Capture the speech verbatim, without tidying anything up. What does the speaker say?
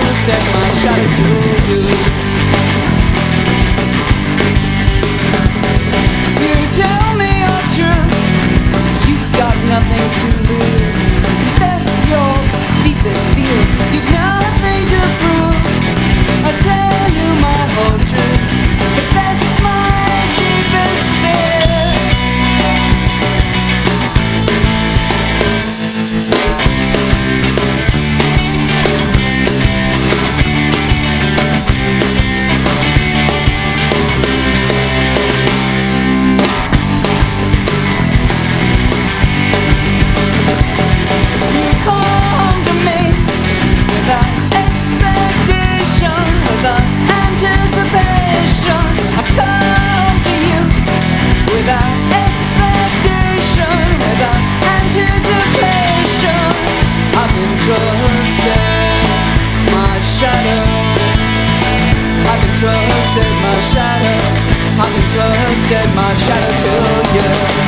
trusted my shadow to you. You tell me you're true, you've got nothing to lose. Confess your deepest fears, you've nothing to prove. I tell you my whole truth, but that's my deepest fear. Trusted my shadow, I can trusted my shadow to you.